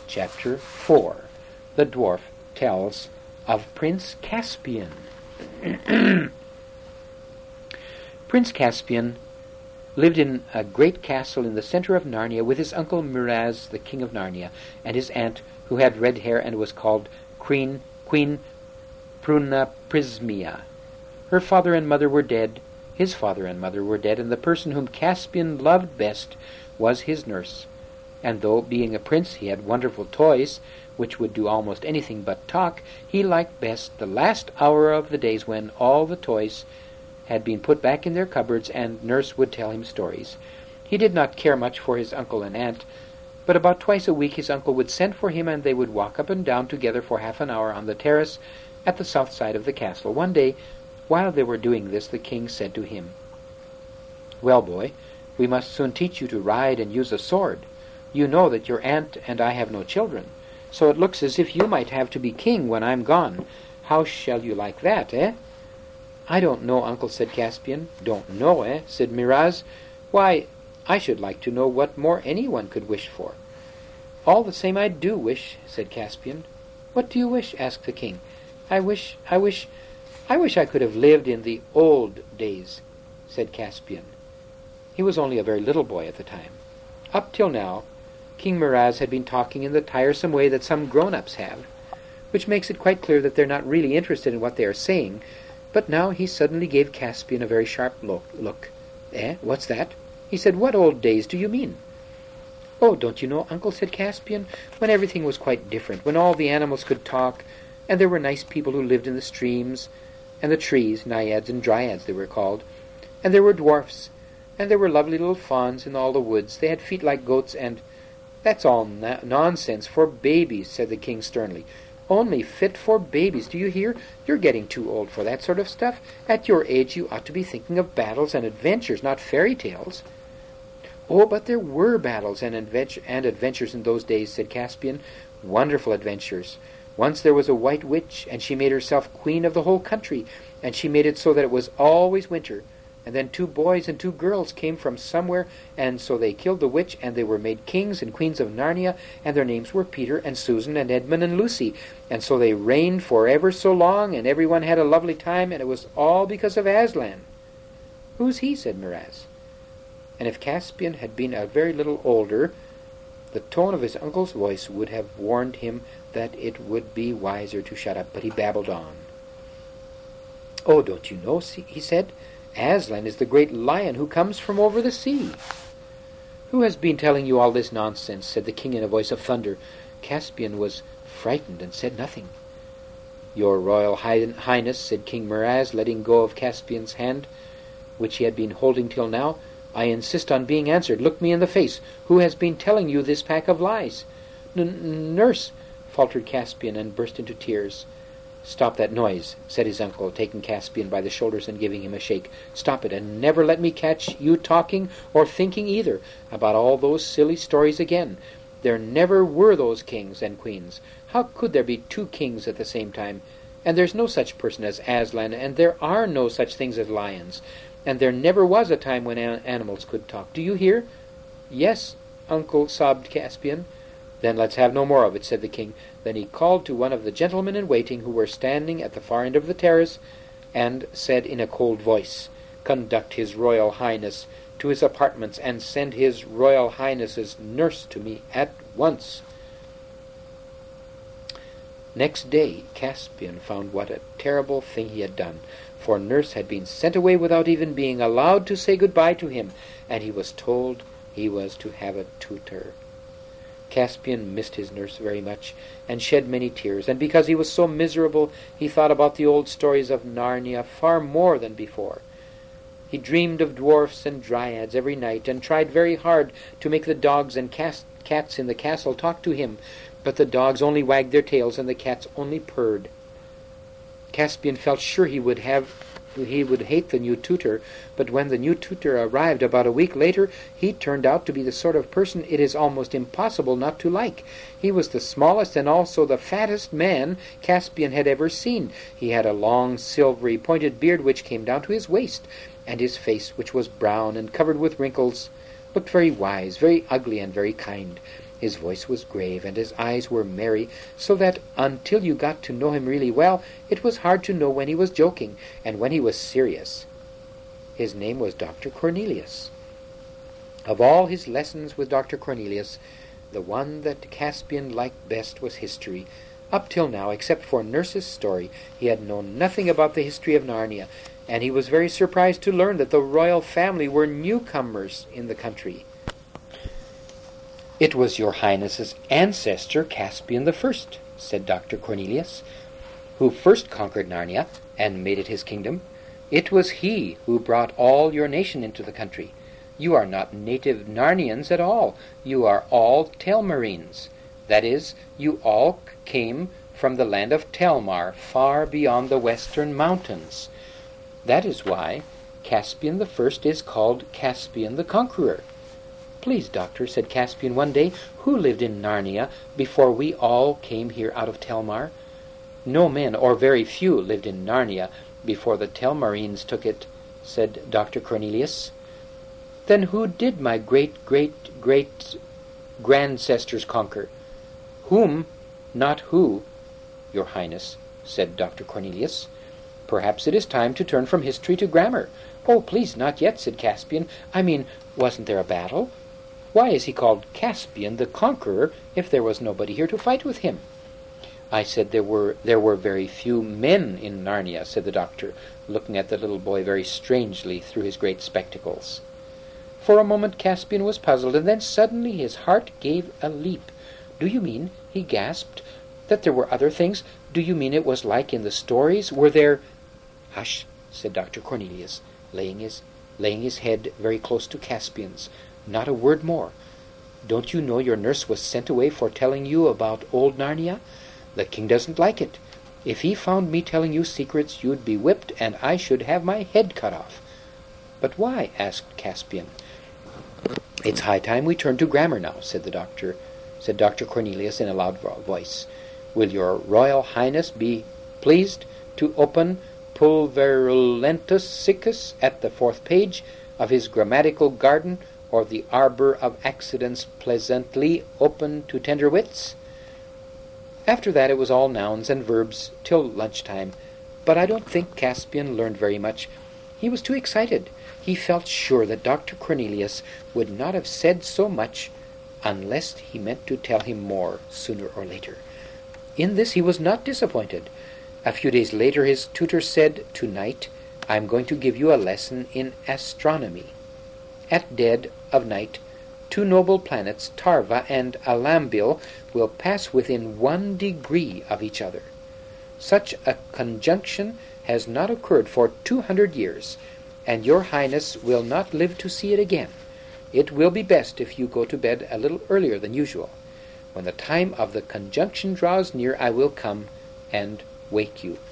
Chapter 4. The dwarf tells of Prince Caspian. Prince Caspian lived in a great castle in the center of Narnia with his uncle Miraz, the king of Narnia, and his aunt, who had red hair and was called Queen Prunaprismia. Her father and mother were dead, his father and mother were dead, and the person whom Caspian loved best was his nurse. And though, being a prince, he had wonderful toys, which would do almost anything but talk, he liked best the last hour of the days when all the toys had been put back in their cupboards and nurse would tell him stories. He did not care much for his uncle and aunt, but about twice a week his uncle would send for him and they would walk up and down together for half an hour on the terrace at the south side of the castle. One day, while they were doing this, the king said to him, "Well, boy, we must soon teach you to ride and use a sword. You know that your aunt and I have no children, so it looks as if you might have to be king when I'm gone. How shall you like that, eh?" "I don't know, uncle," said Caspian. "Don't know, eh?" said Miraz. "Why, I should like to know what more anyone could wish for." "All the same I do wish," said Caspian. "What do you wish?" asked the king. I wish I could have lived in the old days," said Caspian. He was only a very little boy at the time. Up till now, King Miraz had been talking in the tiresome way that some grown-ups have, which makes it quite clear that they're not really interested in what they are saying, but now he suddenly gave Caspian a very sharp look. "Eh, what's that?" he said. "What old days do you mean?" "Oh, don't you know, uncle," said Caspian, "when everything was quite different, when all the animals could talk, and there were nice people who lived in the streams and the trees, naiads and dryads they were called, and there were dwarfs, and there were lovely little fawns in all the woods. They had feet like goats, and—" "That's all nonsense for babies," said the king sternly. "Only fit for babies, do you hear? You're getting too old for that sort of stuff. At your age you ought to be thinking of battles and adventures, not fairy tales." "Oh, but there were battles and adventures in those days," said Caspian. "Wonderful adventures. Once there was a white witch, and she made herself queen of the whole country, and she made it so that it was always winter. And then 2 boys and 2 girls came from somewhere, and so they killed the witch, and they were made kings and queens of Narnia, and their names were Peter and Susan and Edmund and Lucy. And so they reigned for ever so long, and everyone had a lovely time, and it was all because of Aslan." "Who's he?" said Miraz. And if Caspian had been a very little older, the tone of his uncle's voice would have warned him that it would be wiser to shut up, but he babbled on. "Oh, don't you know," he said, "Aslan is the great lion who comes from over the sea." "Who has been telling you all this nonsense?" said the king in a voice of thunder. Caspian was frightened and said nothing. "Your Royal Highness," said King Miraz, letting go of Caspian's hand, which he had been holding till now, "I insist on being answered. Look me in the face. Who has been telling you this pack of lies?" Nurse," faltered Caspian, and burst into tears. "Stop that noise," said his uncle, taking Caspian by the shoulders and giving him a shake. "Stop it, and never let me catch you talking, or thinking either, about all those silly stories again. There never were those kings and queens. How could there be 2 kings at the same time? And there's no such person as Aslan, and there are no such things as lions. And there never was a time when animals could talk. Do you hear?" "Yes, uncle," sobbed Caspian. "Then let's have no more of it," said the king. Then he called to one of the gentlemen in waiting who were standing at the far end of the terrace, and said in a cold voice, "Conduct his Royal Highness to his apartments, and send his Royal Highness's nurse to me at once." Next day Caspian found what a terrible thing he had done, for nurse had been sent away without even being allowed to say goodbye to him, and he was told he was to have a tutor. Caspian missed his nurse very much, and shed many tears, and because he was so miserable, he thought about the old stories of Narnia far more than before. He dreamed of dwarfs and dryads every night, and tried very hard to make the dogs and cats in the castle talk to him, but the dogs only wagged their tails, and the cats only purred. Caspian felt sure he would hate the new tutor, but when the new tutor arrived about a week later, he turned out to be the sort of person it is almost impossible not to like. He was the smallest and also the fattest man Caspian had ever seen. He had a long, silvery, pointed beard which came down to his waist, and his face, which was brown and covered with wrinkles, looked very wise, very ugly, and very kind. His voice was grave, and his eyes were merry, so that until you got to know him really well, it was hard to know when he was joking and when he was serious. His name was Dr. Cornelius. Of all his lessons with Dr. Cornelius, the one that Caspian liked best was history. Up till now, except for Nurse's story, he had known nothing about the history of Narnia, and he was very surprised to learn that the royal family were newcomers in the country. "It was your Highness's ancestor, Caspian the First," said Dr. Cornelius, "who first conquered Narnia and made it his kingdom. It was he who brought all your nation into the country. You are not native Narnians at all. You are all Telmarines. That is, you all came from the land of Telmar, far beyond the western mountains. That is why Caspian the First is called Caspian the Conqueror." "Please, Doctor," said Caspian one day, "who lived in Narnia before we all came here out of Telmar?" "No men, or very few, lived in Narnia before the Telmarines took it," said Dr. Cornelius. "Then who did my great-great-great-grandsestors conquer?" "Whom, not who, your Highness," said Dr. Cornelius. "Perhaps it is time to turn from history to grammar." "Oh, please, not yet," said Caspian. "I mean, wasn't there a battle? Why is he called Caspian the Conqueror if there was nobody here to fight with him?" "I said there were very few men in Narnia," said the doctor, looking at the little boy very strangely through his great spectacles. For a moment Caspian was puzzled, and then suddenly his heart gave a leap. "Do you mean," he gasped, "that there were other things? Do you mean it was like in the stories? Were there—" "Hush," said Dr. Cornelius, laying his head very close to Caspian's. "Not a word more. Don't you know your nurse was sent away for telling you about old Narnia? The king doesn't like it. If he found me telling you secrets, you'd be whipped, and I should have my head cut off." "But why?" asked Caspian. "It's high time we turned to grammar now," said Dr. Cornelius in a loud voice. "Will your Royal Highness be pleased to open Pulverulentus Siccus at the 4th page of his grammatical garden, or the arbor of accidents pleasantly open to tender wits?" After that it was all nouns and verbs till lunchtime, but I don't think Caspian learned very much. He was too excited. He felt sure that Dr. Cornelius would not have said so much unless he meant to tell him more sooner or later. In this he was not disappointed. A few days later his tutor said, "Tonight I'm going to give you a lesson in astronomy. At dead of night, 2 noble planets, Tarva and Alambil, will pass within 1 degree of each other. Such a conjunction has not occurred for 200 years, and your Highness will not live to see it again. It will be best if you go to bed a little earlier than usual. When the time of the conjunction draws near, I will come and wake you."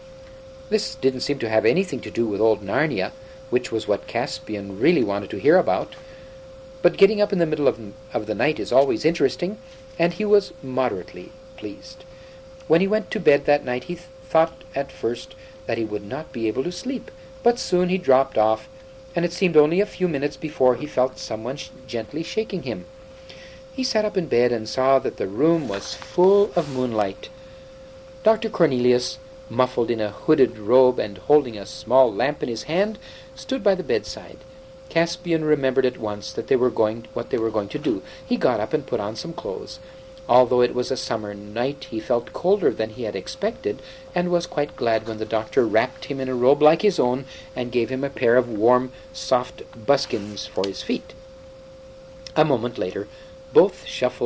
This didn't seem to have anything to do with old Narnia, which was what Caspian really wanted to hear about. But getting up in the middle of the night is always interesting, and he was moderately pleased. When he went to bed that night, he thought at first that he would not be able to sleep, but soon he dropped off, and it seemed only a few minutes before he felt someone gently shaking him. He sat up in bed and saw that the room was full of moonlight. Dr. Cornelius, muffled in a hooded robe and holding a small lamp in his hand, stood by the bedside. Caspian remembered at once what they were going to do. He got up and put on some clothes. Although it was a summer night, he felt colder than he had expected, and was quite glad when the doctor wrapped him in a robe like his own and gave him a pair of warm, soft buskins for his feet. A moment later, both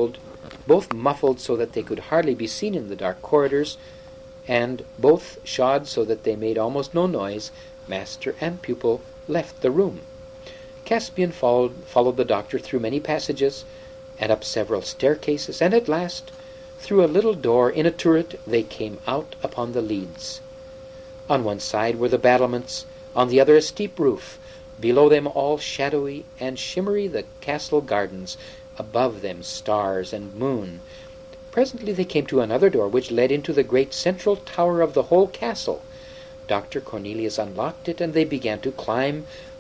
muffled so that they could hardly be seen in the dark corridors, and both shod so that they made almost no noise, master and pupil left the room. Caspian followed the doctor through many passages, and up several staircases, and at last, through a little door in a turret, they came out upon the leads. On one side were the battlements, on the other a steep roof, below them all shadowy and shimmery the castle gardens, above them stars and moon. Presently they came to another door which led into the great central tower of the whole castle. Dr. Cornelius unlocked it, and they began to climb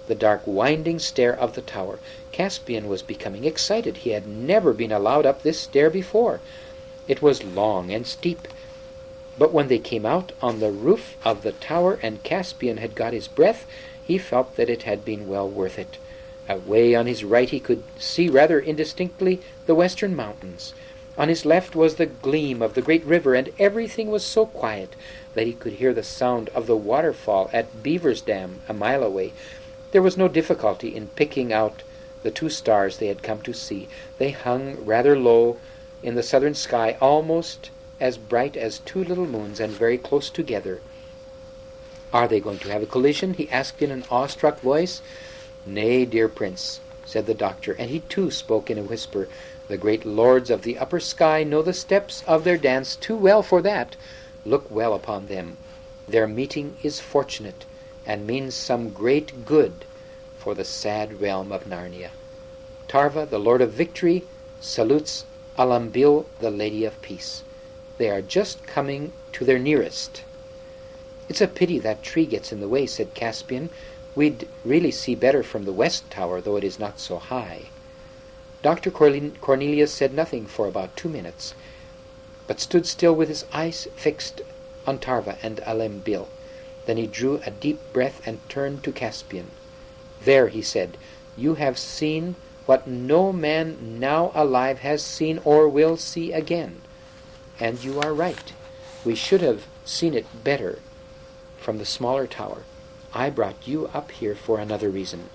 the dark winding stair of the tower. Caspian was becoming excited. He had never been allowed up this stair before. It was long and steep, but when they came out on the roof of the tower and Caspian had got his breath, he felt that it had been well worth it. Away on his right he could see rather indistinctly the western mountains. On his left was the gleam of the great river, and everything was so quiet that he could hear the sound of the waterfall at Beaver's Dam a mile away. There was no difficulty in picking out the two stars they had come to see. They hung rather low in the southern sky, almost as bright as two little moons, and very close together. "Are they going to have a collision?" he asked in an awestruck voice. "Nay, dear prince," said the doctor, and he too spoke in a whisper. "The great lords of the upper sky know the steps of their dance too well for that. Look well upon them. Their meeting is fortunate, and means some great good for the sad realm of Narnia. Tarva, the Lord of Victory, salutes Alambil, the Lady of Peace. They are just coming to their nearest." "It's a pity that tree gets in the way," said Caspian. "We'd really see better from the west tower, though it is not so high." Dr. Cornelius said nothing for about 2 minutes, but stood still with his eyes fixed on Tarva and Alambil. Then he drew a deep breath and turned to Caspian. "There," he said, "you have seen what no man now alive has seen or will see again. And you are right. We should have seen it better from the smaller tower. I brought you up here for another reason."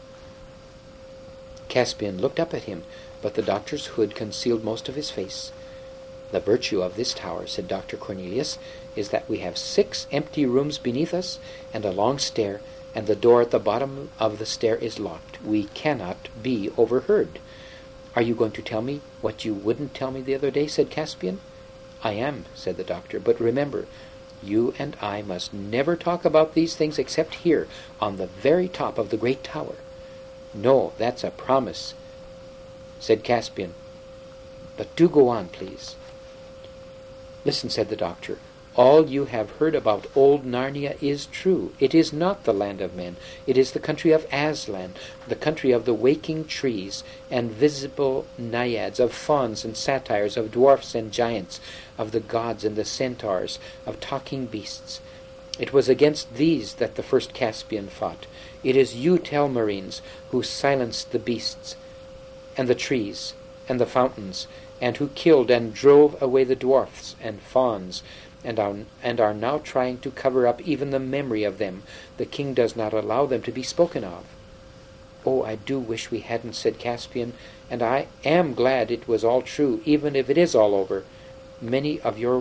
Caspian looked up at him, but the doctor's hood concealed most of his face. "The virtue of this tower," said Dr. Cornelius, "is that we have 6 empty rooms beneath us and a long stair, and the door at the bottom of the stair is locked. We cannot be overheard." "Are you going to tell me what you wouldn't tell me the other day?" said Caspian. "I am," said the doctor, "but remember, you and I must never talk about these things except here, on the very top of the great tower." "No, that's a promise," said Caspian. "But do go on, please." "Listen," said the doctor. "All you have heard about old Narnia is true. It is not the land of men. It is the country of Aslan, the country of the waking trees and visible naiads, of fauns and satyrs, of dwarfs and giants, of the gods and the centaurs, of talking beasts. It was against these that the first Caspian fought. It is you Telmarines who silenced the beasts and the trees and the fountains, and who killed and drove away the dwarfs and fauns, and are now trying to cover up even the memory of them. The king does not allow them to be spoken of." "Oh, I do wish we hadn't," said Caspian, "and I am glad it was all true, even if it is all over. Many of your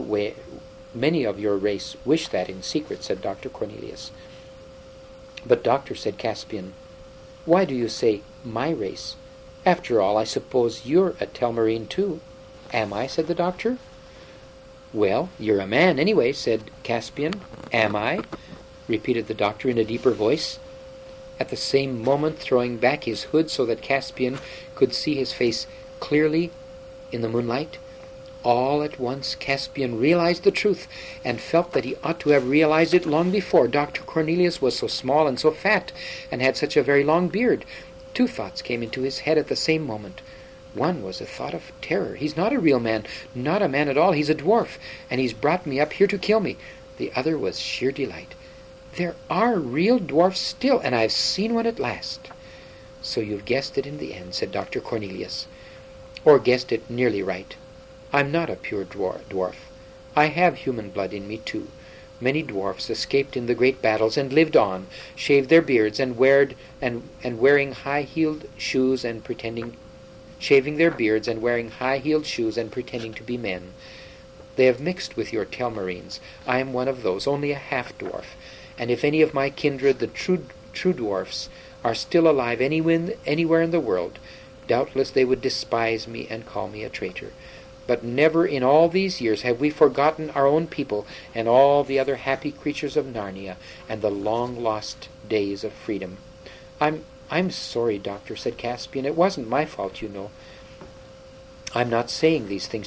race wish that in secret," said Dr. Cornelius. "But, doctor," said Caspian, "why do you say my race? After all, I suppose you're a Telmarine too." "Am I?" said the doctor. "Well, you're a man, anyway," said Caspian. "Am I?" repeated the doctor in a deeper voice, at the same moment throwing back his hood so that Caspian could see his face clearly in the moonlight. All at once Caspian realized the truth, and felt that he ought to have realized it long before. Dr. Cornelius was so small and so fat, and had such a very long beard. 2 thoughts came into his head at the same moment. One was a thought of terror. "He's not a real man, not a man at all. He's a dwarf, and he's brought me up here to kill me." The other was sheer delight. "There are real dwarfs still, and I've seen one at last." "So you've guessed it in the end," said Dr. Cornelius. "Or guessed it nearly right. I'm not a pure dwarf. I have human blood in me too. Many dwarfs escaped in the great battles and lived on, shaved their beards and wearing high-heeled shoes and shaving their beards and wearing high-heeled shoes and pretending to be men. They have mixed with your Telmarines. I am one of those, only a half-dwarf, and if any of my kindred, the true dwarfs, are still alive anywhere in the world, doubtless they would despise me and call me a traitor. But never in all these years have we forgotten our own people and all the other happy creatures of Narnia and the long-lost days of freedom." I'm sorry, doctor," said Caspian. "It wasn't my fault, you know." I'm not saying these things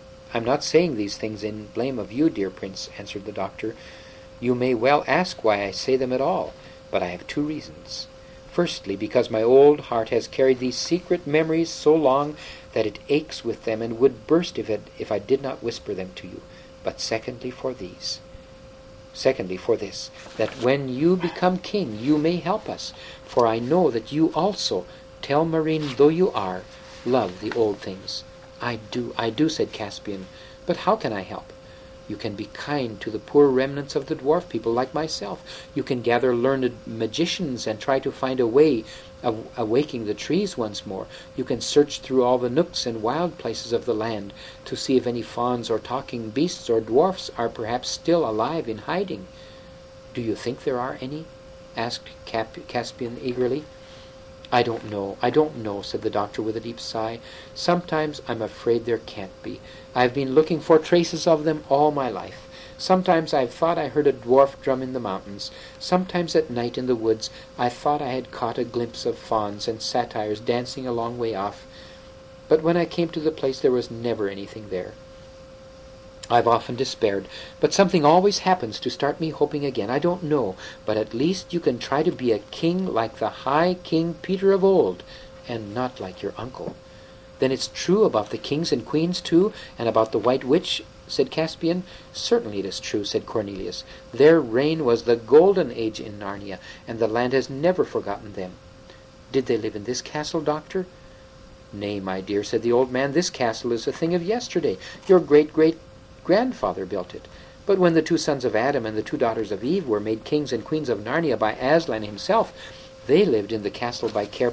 in blame of you, dear prince," answered the doctor. "You may well ask why I say them at all, but I have 2 reasons. Firstly, because my old heart has carried these secret memories so long that it aches with them and would burst if I did not whisper them to you. But secondly, for these. Secondly, for this, that when you become king, you may help us. For I know that you also, Telmarine though you are, love the old things. I do, said Caspian. But how can I help? You can be kind to the poor remnants of the dwarf people like myself. You can gather learned magicians and try to find a way of awaking the trees once more. You can search through all the nooks and wild places of the land to see if any fauns or talking beasts or dwarfs are perhaps still alive in hiding. Do you think there are any? Asked Caspian eagerly. I don't know, said the doctor with a deep sigh. Sometimes I'm afraid there can't be. I've been looking for traces of them all my life. Sometimes I've thought I heard a dwarf drum in the mountains. Sometimes at night in the woods I thought I had caught a glimpse of fauns and satyrs dancing a long way off. But when I came to the place there was never anything there. I've often despaired, but something always happens to start me hoping again. I don't know, but at least you can try to be a king like the high King Peter of old, and not like your uncle. Then it's true about the kings and queens too, and about the White Witch, said Caspian. Certainly it is true, said Cornelius. Their reign was the golden age in Narnia, and the land has never forgotten them. Did they live in this castle, doctor? Nay, my dear, said the old man, this castle is a thing of yesterday. Your great-great-grandfather built it. But when the 2 sons of Adam and the 2 daughters of Eve were made kings and queens of Narnia by Aslan himself, they lived in the castle of Cair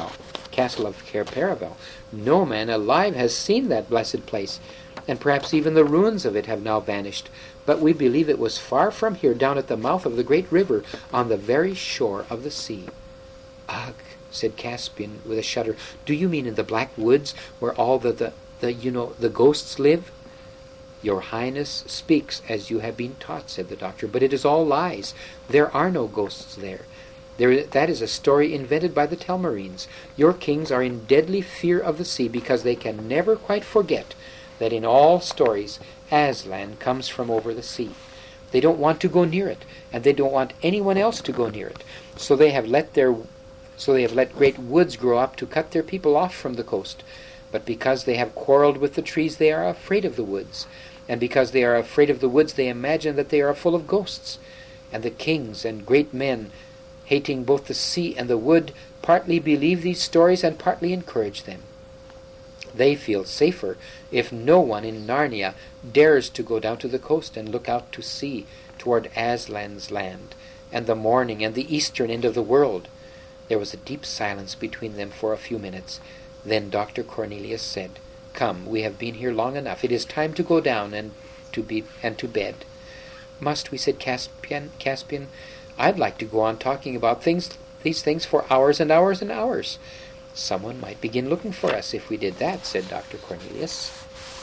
Paravel. No man alive has seen that blessed place, and perhaps even the ruins of it have now vanished. But we believe it was far from here, down at the mouth of the great river, on the very shore of the sea. Ugh, said Caspian with a shudder. Do you mean in the Black Woods, where all the ghosts live? Your Highness speaks as you have been taught, said the doctor, but it is all lies. There are no ghosts there. That is a story invented by the Telmarines. Your kings are in deadly fear of the sea because they can never quite forget that in all stories Aslan comes from over the sea. They don't want to go near it, and they don't want anyone else to go near it. So they have let great woods grow up to cut their people off from the coast. But because they have quarreled with the trees, they are afraid of the woods. And because they are afraid of the woods, they imagine that they are full of ghosts. And the kings and great men, hating both the sea and the wood, partly believe these stories and partly encourage them. They feel safer if no one in Narnia dares to go down to the coast and look out to sea toward Aslan's land, and the morning and the eastern end of the world. There was a deep silence between them for a few minutes. Then Dr. Cornelius said, Come, we have been here long enough. It is time to go down and to bed. Must we, said Caspian. I'd like to go on talking about these things for hours and hours and hours. Someone might begin looking for us if we did that, said Dr. Cornelius.